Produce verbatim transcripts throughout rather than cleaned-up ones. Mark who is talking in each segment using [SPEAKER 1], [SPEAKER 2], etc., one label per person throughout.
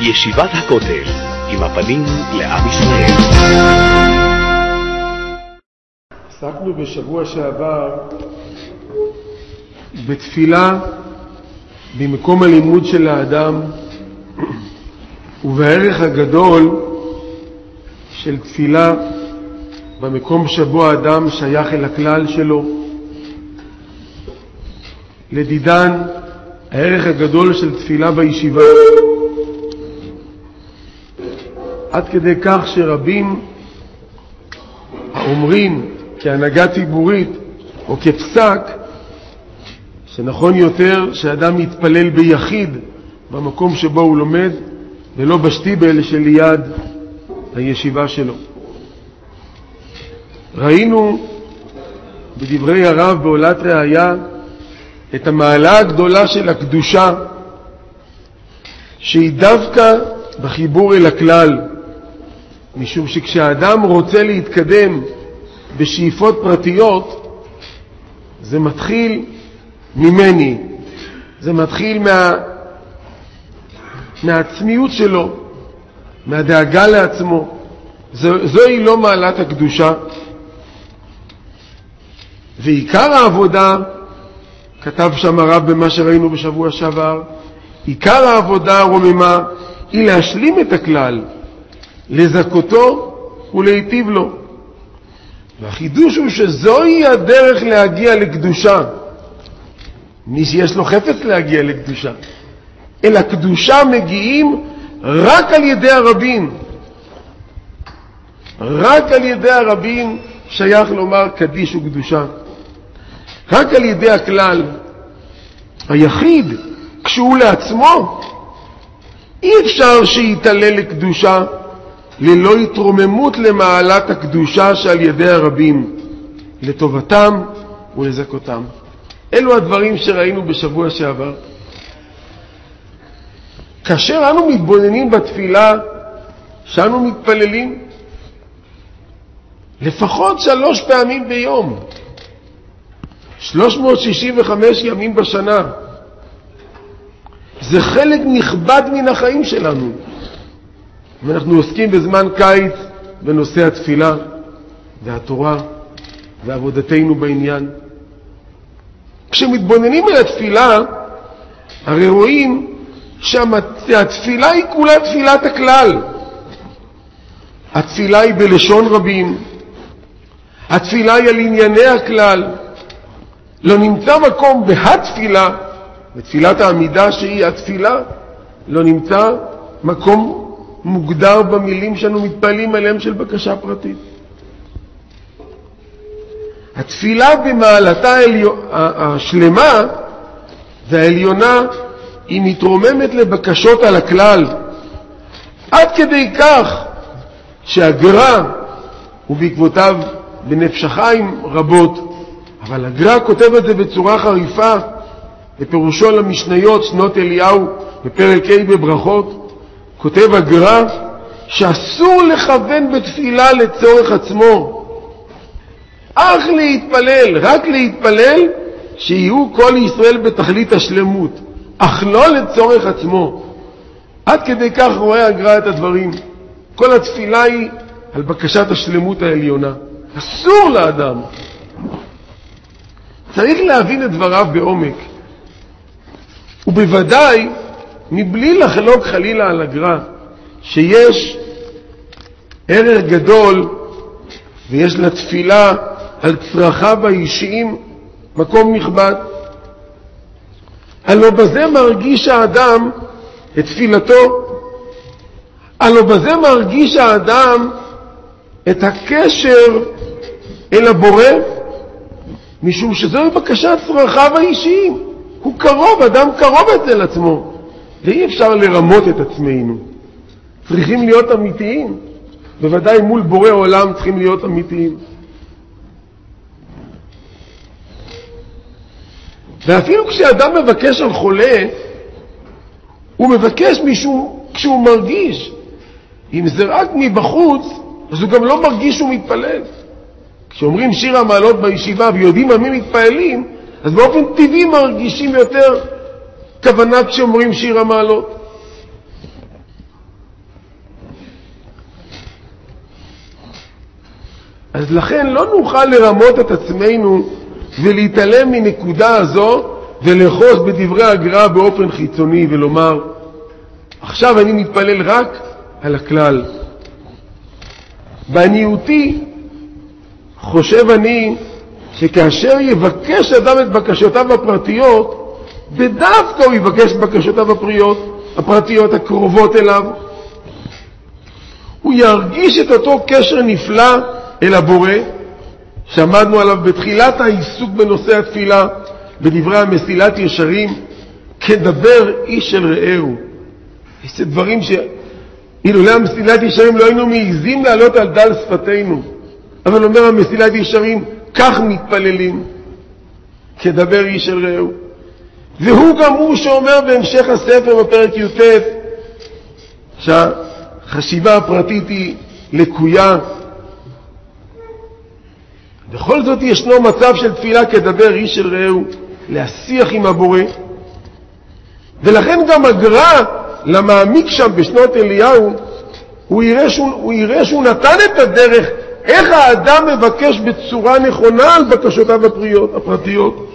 [SPEAKER 1] ישיבת הכותל, עם הפנים לעם ישראל.
[SPEAKER 2] עסקנו בשבוע שעבר בתפילה במקום הלימוד של האדם ובערך הגדול של תפילה במקום שבו האדם שייך אל הכלל שלו. לדידן הערך הגדול של תפילה בישיבה, עד כדי כך שרבים האומרים כהנהגה ציבורית או כפסק שנכון יותר שאדם יתפלל ביחיד במקום שבו הוא לומד ולא בשטיבל שליד הישיבה שלו. ראינו בדברי הרב בעולת ראיה את המעלה הגדולה של הקדושה שהיא דווקא בחיבור אל הכלל, משום שכשהאדם רוצה להתקדם בשאיפות פרטיות זה מתחיל ממני, זה מתחיל מה, מהעצמיות שלו, מהדאגה לעצמו. זו, זוהי לא מעלת הקדושה. ועיקר העבודה, כתב שם הרב במה שראינו בשבוע שעבר, עיקר העבודה הרוממה היא להשלים את הכלל, לזכותו ולהיטיב לו. והחידוש הוא שזוהי הדרך להגיע לקדושה. מי שיש לו חפץ להגיע לקדושה, אל הקדושה מגיעים רק על ידי הרבים. רק על ידי הרבים שייך לומר קדיש וקדושה. רק על ידי הכלל. היחיד כשהוא לעצמו אי אפשר שיתעלה לקדושה ללא התרוממות למעלת הקדושה שעל ידי הרבים, לטובתם ולזכותם. אלו הדברים שראינו בשבוע שעבר. כאשר אנו מתבוננים בתפילה שאנו מתפללים לפחות שלוש פעמים ביום, שלוש מאות שישים וחמש ימים בשנה, זה חלק נכבד מן החיים שלנו. ואנחנו עוסקים בזמן קיץ בנושא התפילה והתורה ועבודתנו בעניין. כשמתבוננים על התפילה הרי רואים שהתפילה היא כולה תפילת הכלל. התפילה היא בלשון רבים, התפילה היא על ענייני הכלל. לא נמצא מקום בהתפילה, בתפילת העמידה שהיא התפילה, לא נמצא מקום מוגדר במילים שאנו מתפעלים עליהם של בקשה פרטית. התפילה במעלתה השלמה והעליונה היא מתרוממת לבקשות על הכלל, עד כדי כך שהגר"א ובעקבותיו בנפש החיים רבות, אבל הגר"א כותב את זה בצורה חריפה בפירושו למשניות שנות אליהו בפרק ה' בברכות. כותב הגר"א שאסור לכוון בתפילה לצורך עצמו, אך להתפלל, רק להתפלל שיהיו כל ישראל בתכלית השלמות, אך לא לצורך עצמו. עד כדי כך רואה הגר"א את הדברים. כל התפילה היא על בקשת השלמות העליונה. אסור לאדם. צריך להבין את דבריו בעומק, ובוודאי מבלי לחלוק חלילה על הגר"א שיש ערך גדול ויש לתפילה על צרכיו האישיים מקום נכבד. הלא בזה מרגיש האדם את תפילתו, הלא בזה מרגיש האדם את הקשר אל הבורא, משום שזוהי בקשת צרכיו האישיים. הוא קרוב, אדם קרוב אצל עצמו, ואי אפשר לרמות את עצמנו. צריכים להיות אמיתיים, בוודאי מול בורא עולם צריכים להיות אמיתיים. ואפילו כשאדם מבקש על חולה, הוא מבקש משום כשהוא מרגיש. אם זה רק מבחוץ, אז הוא גם לא מרגיש שהוא מתפלל. כשאומרים שיר המעלות בישיבה ויודעים על מי מתפעלים, אז באופן טבעי מרגישים יותר כוונה כשאומרים שיר המעלות. אז לכן לא נוכל לרמות את עצמנו ולהתעלם מנקודה הזו ולחוס בדברי הגר"א באופן חיצוני ולומר, עכשיו אני מתפלל רק על הכלל. בעניותי חושב אני שכאשר יבקש אדם את בקשותיו הפרטיות, בדווקא הוא יבקש את בקשותיו הפרטיות, הפרטיות הקרובות אליו. הוא ירגיש את אותו קשר נפלא אל הבורא, שעמדנו עליו בתחילת העיסוק בנושא התפילה, בדברי המסילת ישרים, כדבר איש אל רעהו. יש דברים שאילולא המסילת ישרים לא היינו מעיזים לעלות על דל שפתנו. אבל אומר המסילת ישרים, כך מתפללים, כדבר איש אל רעהו. והוא גם הוא שאומר בהמשך הספר בפרק י"ט, שהחשיבה הפרטית היא לקויה. בכל זאת ישנו מצב של תפילה כדבר איש אל רעהו, להשיח עם הבורא. ולכן גם הגר"א, למעמיק שם בשנות אליהו, הוא יראה שהוא, הוא יראה שהוא נתן את הדרך איך האדם מבקש בצורה נכונה על בקשותיו הפרטיות.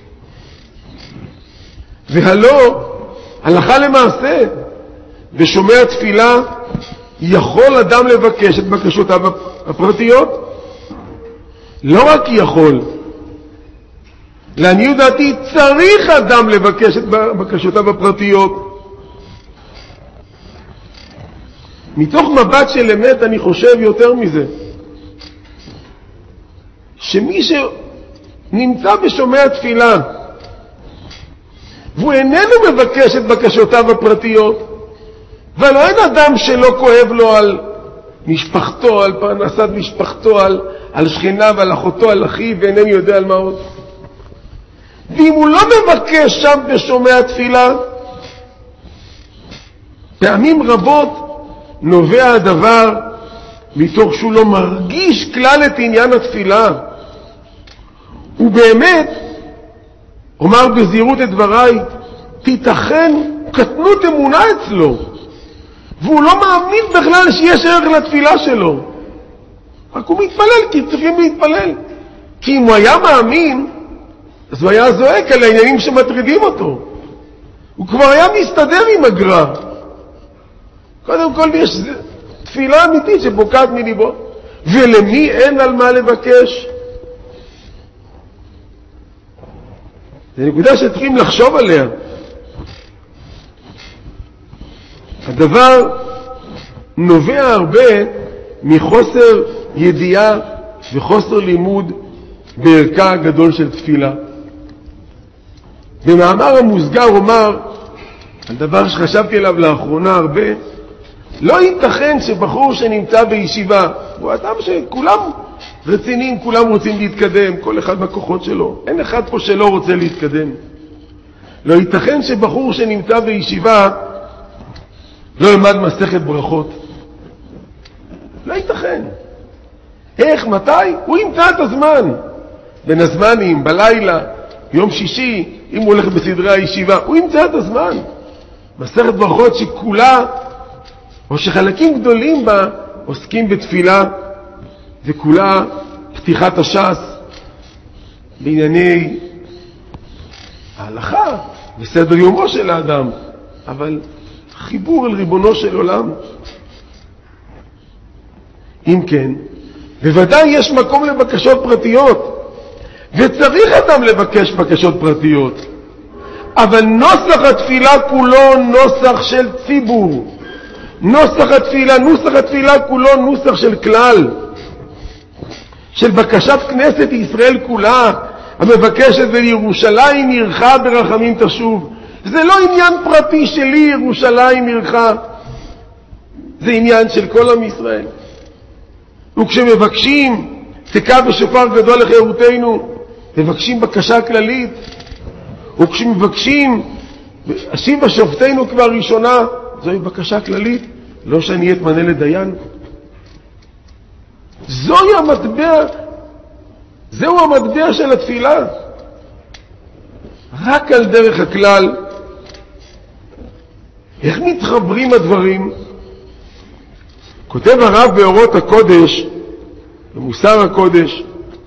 [SPEAKER 2] והלא, הלכה למעשה, בשומע תפילה, יכול אדם לבקש את בקשותיו הפרטיות? לא רק יכול, לעניות דעתי צריך אדם לבקש את בקשותיו הפרטיות. מתוך מבט של אמת אני חושב יותר מזה, שמי שנמצא בשומע תפילה והוא איננו מבקש את בקשותיו הפרטיות, ולא אין אדם שלא כואב לו על משפחתו, על פרנסת משפחתו, על, על שכניו, על אחותו, על אחיו, ואינני יודע על מה עוד. ואם הוא לא מבקש שם בשומע תפילה, פעמים רבות נובע הדבר מתוך שהוא לא מרגיש כלל את עניין התפילה. הוא באמת, אומר בזהירות את דבריי, תיתכן קטנות אמונה אצלו, והוא לא מאמין בכלל שיש ערך לתפילה שלו. רק הוא מתפלל, כי צריכים להתפלל. כי אם הוא היה מאמין, אז הוא היה זועק על העניינים שמטרידים אותו. הוא כבר היה מסתדר עם הגר"א. קודם כל יש תפילה אמיתית שבוקעת מליבו. ולמי אין על מה לבקש? זו נקודה שצריכים לחשוב עליה. הדבר נובע הרבה מחוסר ידיעה וחוסר לימוד בערכה הגדול של תפילה. במאמר המוסגר אומר, על דבר שחשבתי עליו לאחרונה הרבה, לא ייתכן שבחור שנמצא בישיבה, הוא אדם שכולם רציניים, כולם רוצים להתקדם, כל אחד בכוחות שלו, אין אחד פה שלא רוצה להתקדם. לא ייתכן שבחור שנמצא בישיבה לא ילמד מסכת ברכות. לא ייתכן. איך, מתי? הוא ימצא את הזמן. בין הזמנים, בלילה, יום שישי, אם הוא הולך בסדרי הישיבה, הוא ימצא את הזמן. מסכת ברכות שכולה, או שחלקים גדולים בה, עוסקים בתפילה, וכולה פתיחת הש"ס בענייני ההלכה וסדר יומו של האדם, אבל חיבור אל ריבונו של עולם. אם כן, בוודאי יש מקום לבקשות פרטיות, וצריך אדם לבקש בקשות פרטיות, אבל נוסח התפילה כולו נוסח של ציבור. נוסח התפילה, נוסח התפילה כולו נוסח של כלל, של בקשת כנסת ישראל כולה, המבקשת ולירושלים עירך ברחמים תשוב. זה לא עניין פרטי שלי, ירושלים עירך, זה עניין של כל עם ישראל. וכשמבקשים תקע בשופר גדול לחירותנו, מבקשים בקשה כללית. וכשמבקשים אשיב בשופטנו כבר ראשונה, זוהי בקשה כללית, לא שאני אתמנה לדיין. זוהי המטבע, זהו המטבע של התפילה. רק על דרך הכלל. איך מתחברים הדברים? כותב הרב באורות הקודש, במוסר הקודש,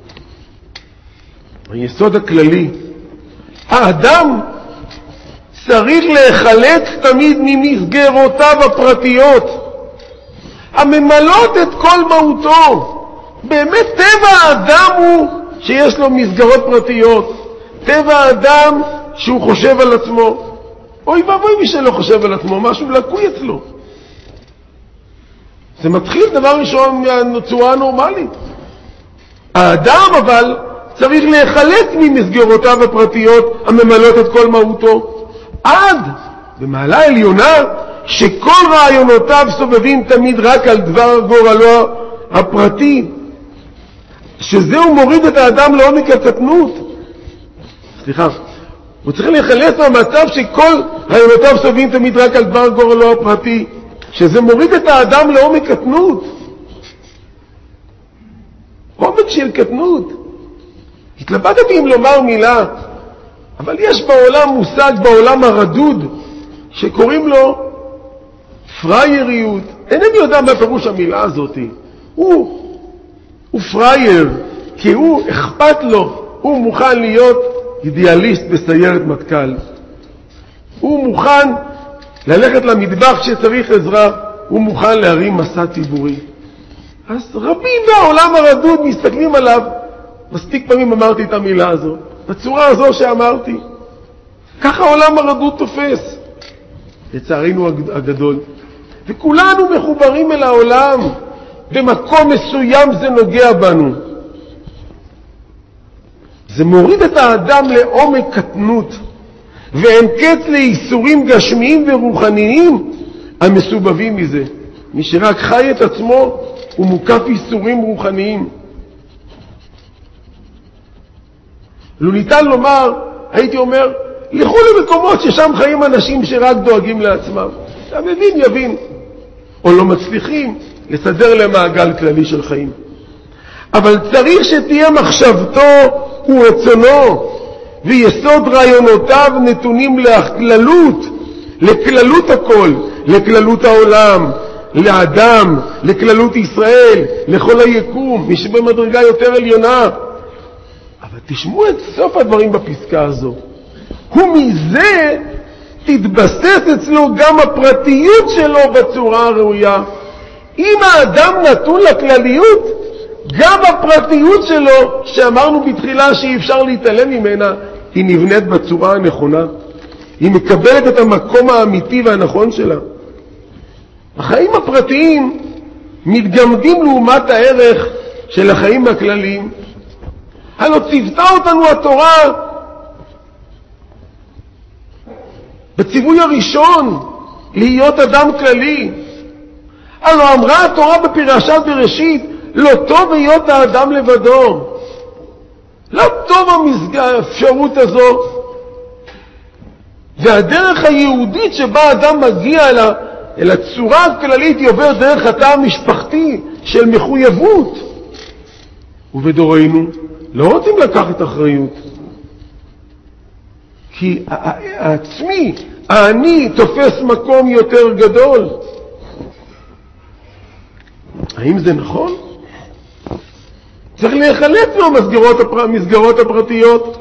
[SPEAKER 2] היסוד הכללי, האדם צריך להיחלץ תמיד ממסגרותיו הפרטיות, הממלאות את כל מהותו. באמת טבע האדם הוא שיש לו מסגרות פרטיות. טבע האדם שהוא חושב על עצמו. אוי ואבוי מי שלא חושב על עצמו, משהו לקוי אצלו. זה מתחיל דבר ראשון מהצורה הנורמלית. האדם אבל צריך להיחלץ ממסגרותיו הפרטיות הממלאות את כל מהותו, עד במעלה עליונה שכל רעיונותיו סובבים תמיד רק על דבר גורלו הפרטי, שזהו מוריד את האדם לעומק הקטנות. סליחה, הוא צריך להיחלץ מהמצב שכל רעיונותיו סובבים תמיד רק על דבר גורלו הפרטי, שזה מוריד את האדם לעומק קטנות. עומק של קטנות. התלבטתי אם לומר מילה, אבל יש בעולם מושג, בעולם הרדוד, שקוראים לו פרייריות. אינני יודע מה פירוש המילה הזאת. הוא, הוא פרייר, כי הוא אכפת לו, הוא מוכן להיות אידיאליסט בסיירת מטכ"ל. הוא מוכן ללכת למטבח כשצריך עזרה, הוא מוכן להרים מסע ציבורי. אז רבים מהעולם הרדוד מסתכלים עליו. מספיק פעמים אמרתי את המילה הזו, בצורה הזו שאמרתי. ככה העולם הרדוד תופס, לצערנו הגדול. וכולנו מחוברים אל העולם, במקום מסוים זה נוגע בנו. זה מוריד את האדם לעומק קטנות, ואין קץ לאיסורים גשמיים ורוחניים המסובבים מזה. מי שרק חי את עצמו הוא מוקף איסורים רוחניים. לא ניתן לומר, הייתי אומר, לכו למקומות ששם חיים אנשים שרק דואגים לעצמם. אתה מבין, יבין. או לא מצליחים לסדר למעגל כללי של חיים. אבל צריך שתהיה מחשבתו ורצונו, ויסוד רעיונותיו נתונים לכללות, לכללות הכל, לכללות העולם, לאדם, לכללות ישראל, לכל היקום, מי שבמדרגה יותר עליונה. אבל תשמעו את סוף הדברים בפסקה הזו. ומזה תתבסס אצלו גם הפרטיות שלו בצורה הראויה. אם האדם נתון לכלליות, גם הפרטיות שלו, שאמרנו בתחילה שאי אפשר להתעלם ממנה, היא נבנית בצורה הנכונה. היא מקבלת את המקום האמיתי והנכון שלה. החיים הפרטיים מתגמדים לעומת הערך של החיים הכלליים. הלא ציוותה אותנו התורה בציווי הראשון להיות אדם כללי. הלא אמרה התורה בפרשת בראשית, לא טוב להיות האדם לבדו. לא טוב האפשרות הזו. והדרך היהודית שבה האדם מגיע אל, אל הצורה הכללית היא עובר דרך התא המשפחתי של מחויבות. ובדורנו לא רוצים לקחת אחריות. כי העצמי, האני, תופס מקום יותר גדול. האם זה נכון? צריך להיחלץ מהמסגרות הפר... המסגרות הפרטיות.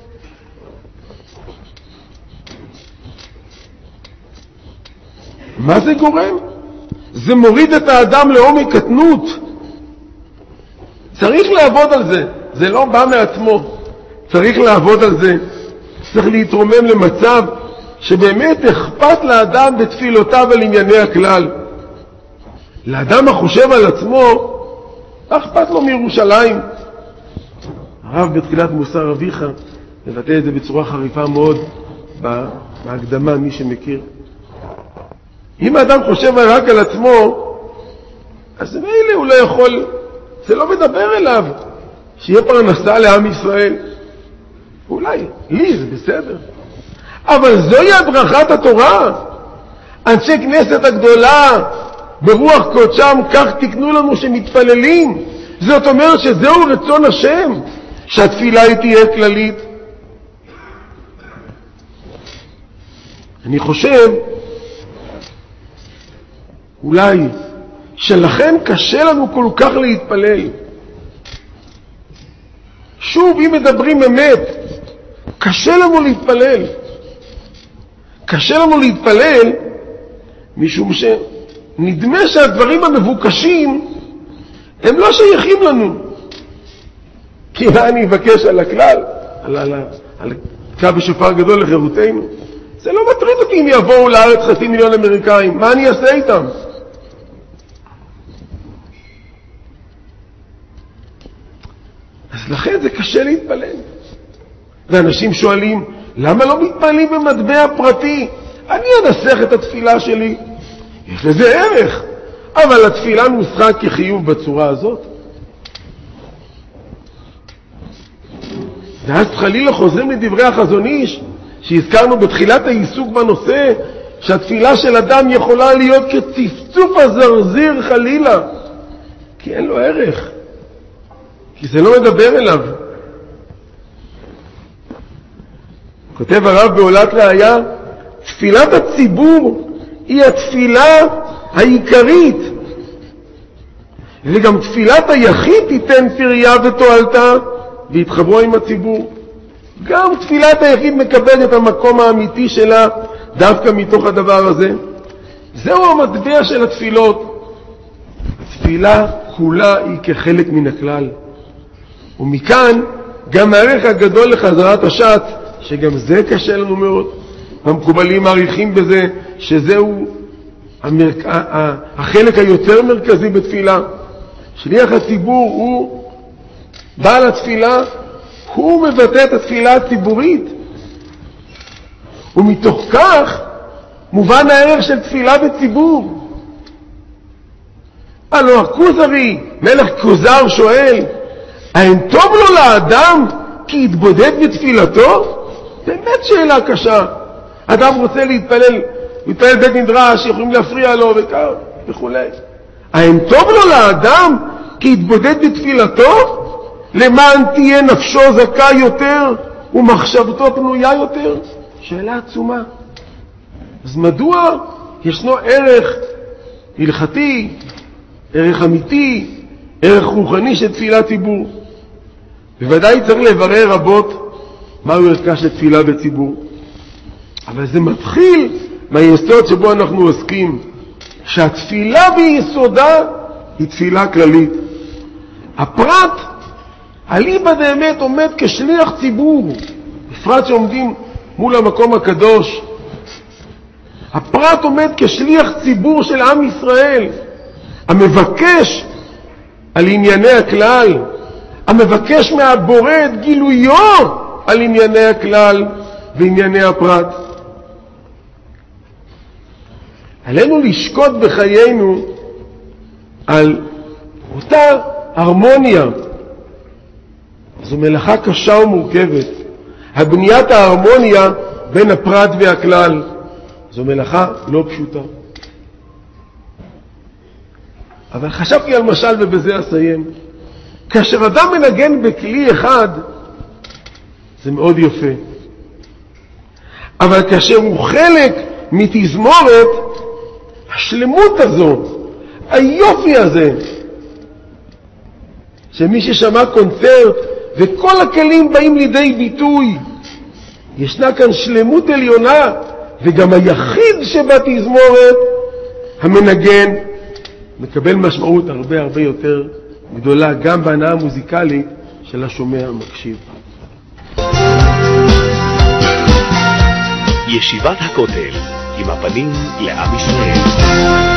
[SPEAKER 2] מה זה גורם? זה מוריד את האדם לעומק קטנות. צריך לעבוד על זה. זה לא בא מעצמו. צריך לעבוד על זה. צריך להתרומם למצב שבאמת אכפת לאדם בתפילותיו על ענייני הכלל. לאדם החושב על עצמו, אכפת לו מירושלים. הרב בתחילת מוסר אביך מבטא את זה בצורה חריפה מאוד בהקדמה, מי שמכיר. אם האדם חושב רק על עצמו, אז מילא הוא לא יכול, זה לא מדבר אליו, שיהיה פרנסה לעם ישראל. אולי, לי זה בסדר. אבל זוהי הדרכת התורה. אנשי כנסת הגדולה, ברוח קודשם, כך תקנו לנו שמתפללים. זאת אומרת שזהו רצון השם, שהתפילה היא תהיה כללית. אני חושב, אולי, שלכן קשה לנו כל כך להתפלל. שוב, אם מדברים אמת, קשה לנו להתפלל. קשה לנו להתפלל, משום שנדמה שהדברים המבוקשים הם לא שייכים לנו. כי מה אני אבקש על הכלל, על, על, על קו בשופר גדול לחירותנו? זה לא מטריד אותי אם יבואו לארץ חצי מיליון אמריקאים. מה אני אעשה איתם? אז לכן זה קשה להתפלל. ואנשים שואלים, למה לא מתפעלים במטבע פרטי? אני אנסח את התפילה שלי. יש לזה ערך. אבל התפילה נוסחה כחיוב בצורה הזאת. ואז חלילה חוזרים לדברי החזון איש, שהזכרנו בתחילת העיסוק בנושא, שהתפילה של אדם יכולה להיות כצפצוף הזרזיר חלילה. כי אין לו ערך. כי זה לא מדבר אליו. כותב הרב בעולת ראיה, תפילת הציבור היא התפילה העיקרית, וגם תפילת היחיד תיתן פריה ותועלתה והתחברו עם הציבור. גם תפילת היחיד מקבלת את המקום האמיתי שלה דווקא מתוך הדבר הזה. זהו המטבע של התפילות. התפילה כולה היא כחלק מן הכלל. ומכאן גם הערך הגדול לחזרת השעת, שגם זה קשה לנו מאוד. המקובלים מעריכים בזה שזהו המרק... החלק היותר מרכזי בתפילה. שליח הציבור הוא בעל התפילה, הוא מבטא את התפילה הציבורית. ומתוך כך מובן הערך של תפילה בציבור. הלא הכוזרי, מלך כוזר, שואל, האם טוב לו לאדם כי יתבודד בתפילתו? באמת שאלה קשה. אדם רוצה להתפלל, להתפלל בית מדרש, יכולים להפריע לו וכך וכו'. האם טוב לו לאדם כי יתבודד בתפילתו? למען תהיה נפשו זכה יותר ומחשבתו פנויה יותר? שאלה עצומה. אז מדוע ישנו ערך הלכתי, ערך אמיתי, ערך רוחני של תפילת ציבור? בוודאי צריך לברר רבות מהו ערכה של תפילה בציבור. אבל זה מתחיל מהיסוד שבו אנחנו עוסקים, שהתפילה ביסודה היא תפילה כללית. הפרט, אליבא דאמת, עומד כשליח ציבור, בפרט שעומדים מול המקום הקדוש. הפרט עומד כשליח ציבור של עם ישראל, המבקש על ענייני הכלל, המבקש מהבורא את גילויו על ענייני הכלל וענייני הפרט. עלינו לשקוט בחיינו על אותה הרמוניה. זו מלאכה קשה ומורכבת. הבניית ההרמוניה בין הפרט והכלל זו מלאכה לא פשוטה. אבל חשבתי על משל ובזה אסיים. כאשר אדם מנגן בכלי אחד זה מאוד יפה. אבל כאשר הוא חלק מתזמורת, השלמות הזו, היופי הזה, שמי ששמע קונצרט וכל הכלים באים לידי ביטוי, ישנה כאן שלמות עליונה, וגם היחיד שבתזמורת, המנגן, מקבל משמעות הרבה הרבה יותר גדולה, גם בהנאה המוזיקלית של השומע המקשיב.
[SPEAKER 1] ישיבת הכותל, עם הפנים לעם ישראל.